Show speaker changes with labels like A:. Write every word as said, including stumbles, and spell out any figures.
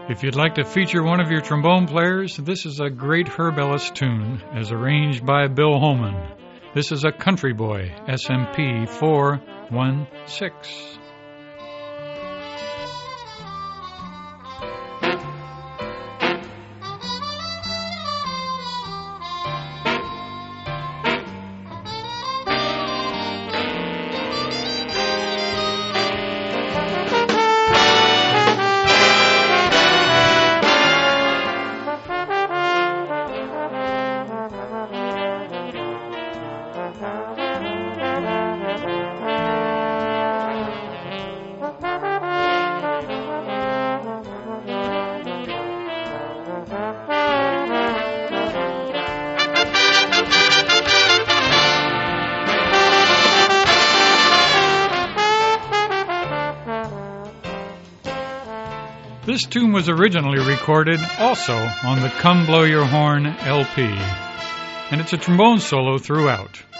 A: If you'd like to feature one of your trombone players, this is a great Herb Ellis tune, as arranged by Bill Holman. This is a Country Boy, S M P four one six. This tune was originally recorded also on the Come Blow Your Horn L P, and it's a trombone solo throughout.